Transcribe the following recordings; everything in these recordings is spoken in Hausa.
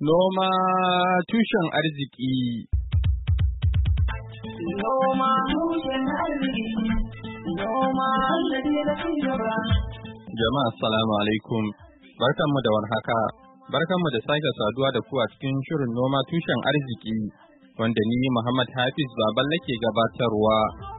Noma tushen arziki. Noma tushen arziki. Noma sannadi na cigaba. Jama'a assalamu alaikum. Barkanmu da warhaka. Barkanmu da sake saduwa da ku a cikin shirin noma tushen arziki wanda ni Muhammad Hafiz Baballe ke gabatarwa.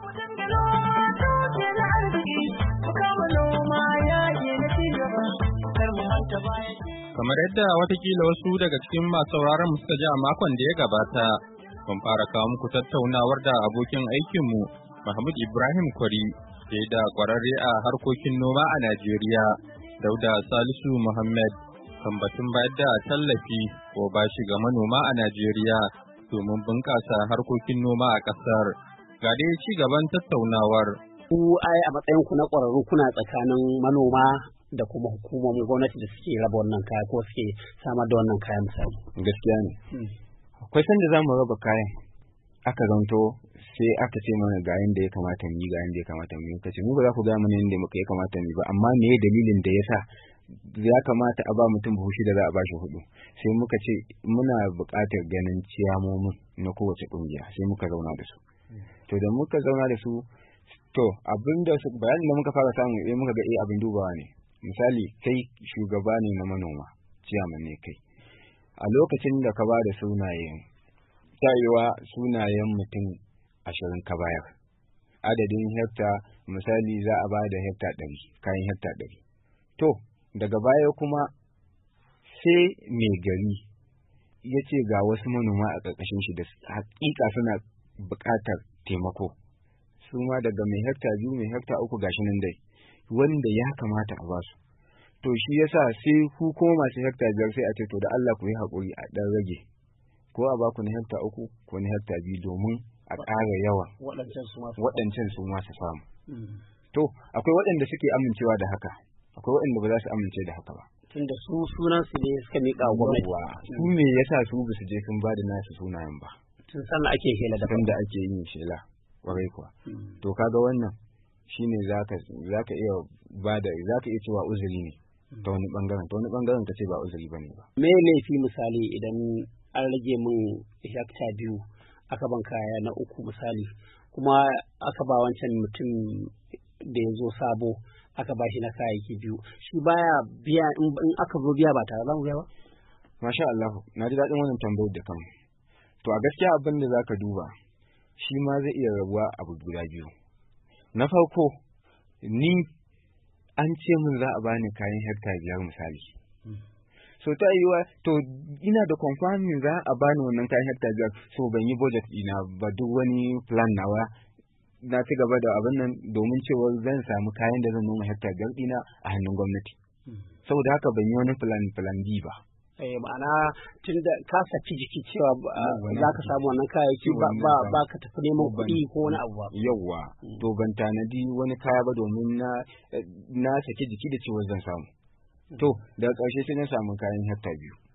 Kamar yadda watakila wasu daga cikin masu sauraron mu suka ji a makon da ya gabata, mun fara kawo muku tattaunawar da abokin aikinmu Mahmud Ibrahim Kwari ke da kwararre a harkokin noma a Najeriya, Dauda Salisu Muhammad, kan batun bayar da tallafi ko bashi ga manoma a Najeriya domin bunƙasa harkokin noma a ƙasar. Ga dai ci gaban tattaunawar. Ku ai a matsayin ku na ƙwararru kuna tsakanin manoma da kuma hukumomin gwamnati da suke raba wannan kaya ko suke samar da wannan kaya misali. Gaskiya ne. Akwai sanda za mu raba kayan aka zanto sai aka ce mana ga yanda ya kamata mu yi ga yanda ya kamata mu yi, kace mu ba za ku ga mana yanda ya kamata mu yi ba, amma me ye dalilin da yasa ya kamata a ba mutum buhu shida za a ba shi hudu? Sai muka ce muna buƙatar ganin ciyamomin na kowace ƙungiya, sai muka zauna da su. To da muka zauna da su, to abinda bayanin da muka fara samu muka ga abin dubawa ne. Misali kai shugaba ne na manoma, ciyaman ne kai, a lokacin da ka ba da sunayen tayewa sunayen mutum 20 ka bayar, adadin hekta misali za a ba da hekta 100, kayan hekta 100. To daga baya kuma sai mai gari ya ce ga wasu manoma a ƙarƙashin shi da hakika suna buƙatar taimako, su ma daga mai hekta 2 mai hekta 3 gashi nan dai wanda ya kamata a basu. To shi yasa sai ku ko masu hekta 5 sai a ce to da Allah ku yi haƙuri a ɗan rage, ko a baku na hekta 3 ko na hekta 2 domin a ƙara yawa waɗancan su ma su samu. To akwai waɗanda suke amincewa da haka, akwai waɗanda ba za su amince da haka ba. Tunda su sunan su ne suka miƙa wa gwamnati. Su me yasa su ba su je sun ba da nasu sunayen ba? Tun sannan ake hela da da ake yin shela ƙwarai kuwa. To kaga wannan shine zaka iya cewa uzuri ne ta wani bangaren ka ce ba uzuri bane ba. Me laifi misali idan an rage min hekta 2 aka ban kaya na 3 misali, kuma aka ba wancan mutum da ya zo sabo aka ba shi na kayayyaki 2, shi baya biya in aka zo biya ba tare da biya ba? Masha Allah, na ji daɗin wannan tambayar da kan. To a gaskiya abin da zaka duba shi ma zai iya rabuwa abu guda biyu. Na farko, ni an ce min za a bani kayan hekta 5 misali. So ta yiwa to ina da confirming za a bani wannan kayan hekta 5, so ban yi budget ina ba, duk wani plan nawa na ci gaba da abin nan domin cewa zan samu kayan da zan noma hekta 5 dina a hannun gwamnati. Saboda haka ban yi wani plan B ba. Ma'ana tun da ka saki jiki cewa za ka samu wannan kayayyaki ba ka tafi neman kuɗi ko wani abu ba. Yawwa, to ban tanadi wani kaya ba domin na saki jiki da cewa zan samu. To daga ƙarshe sai na samu kayan hekta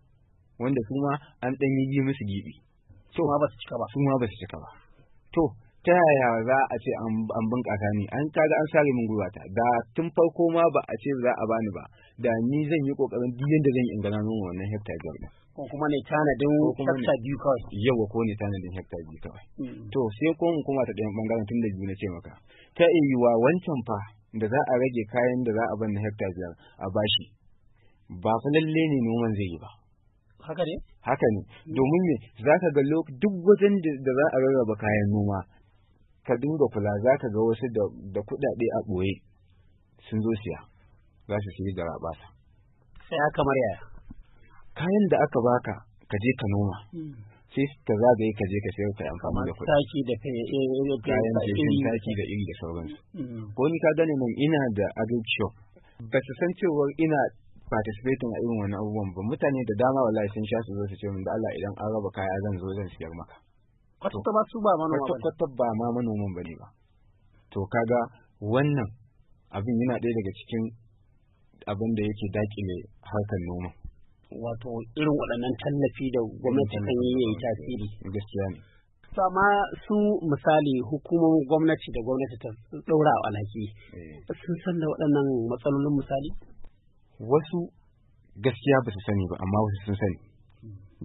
2 wanda kuma an ɗan yi musu gibi. Su ma ba su cika ba. To ta yaya za a ce an bunƙasa ni? An kaga an sare min gwiwata, da tun farko ma ba a ce za a bani ba, da ni zan yi ƙoƙarin duk yadda zan yi in gana noma wannan hekta 5 ɗin. Ko kuma ne tanadin hekta 2 kawai. Yawa, ko ne tanadin hekta 2 kawai. To sai ko mu kuma ta ɗayan ɓangaren tun da biyu na ce maka. Ta iya wancan fa da za a rage kayan da za a bani hekta 5 a bashi, ba fa lalle ne noman zai yi ba. Haka ne? Haka ne, domin me za ka ga duk wajen da za a rarraba kayan noma, ka dinga kula za ka ga wasu da kuɗaɗe a ɓoye sun zo siya, za su siya da rabasa. Sai kamar yaya? Kayan da aka baka ka je ka noma, sai ka zagaye ka je ka sayar ka amfani da kuɗi. Taki da kayan feshin taki da iri da sauransu. Ko ni ka gane nan ina da agric shop, ba su san cewa ina participating a irin wani abubuwan ba. Mutane da dama wallahi sun sha su zo su ce min da Allah idan an raba kaya zan zo zan siyar maka. Kwata ba su ba manoma ba. Kwata ba ma manoman bane ba. To kaga wannan abin yana ɗaya daga cikin abin da yake dakile harkar noma. Wato irin waɗannan tallafi da gwamnati kan yi yayi tasiri. Gaskiya ne. To amma su misali hukumomin gwamnati da gwamnati ta ɗaura alhaki sun san da waɗannan matsalolin misali? Wasu gaskiya ba su sani ba, amma wasu sun sani.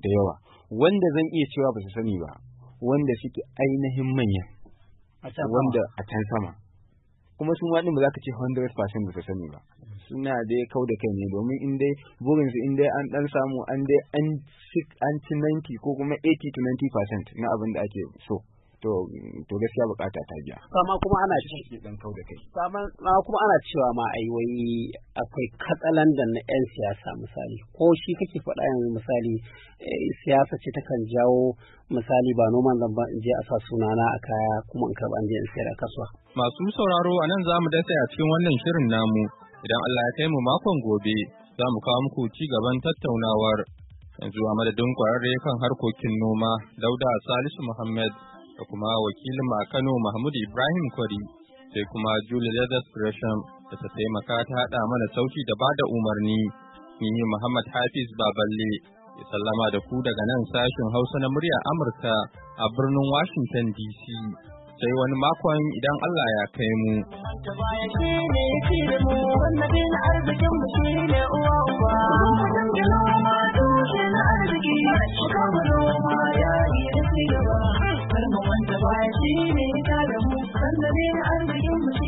da yawa wanda zan iya cewa ba su sani ba wanda suke ainihin manyan wanda a can sama kuma sun waɗin ba za ka ce 100% ba su sani ba suna dai kau da kai ne domin in dai burinsu in dai an ɗan samu an ci 90 ko kuma 80 to 90% na abin da ake so to gaskiya bukata ta biya. Sama kuma ana dan kau da kai. Sama kuma ana cewa ma ai wai akwai katsalandan na 'yan siyasa misali ko shi kake faɗa yanzu misali siyasa ce takan jawo misali ba noman zan ba in je a sa sunana a kaya kuma in karɓa in je in sayar a kasuwa. Masu sauraro a nan za mu dasa a cikin wannan shirin namu idan Allah ya kai mu makon gobe za mu kawo muku ci gaban tattaunawar yanzu a madadin kwararre kan harkokin noma Dauda Salisu Muhammad da kuma wakilin a Kano Mahmud Ibrahim Kwari sai kuma Julie Leathers Gresham da ta taimaka ta haɗa mana sauti da bada umarni ni Muhammad Hafiz Baballe ya sallama da ku daga nan sashin Hausa na muryar Amurka a birnin Washington DC sai wani makon idan Allah ya kai mu. Wanda baya shi ne ta da mu, sanda ne arzikin mu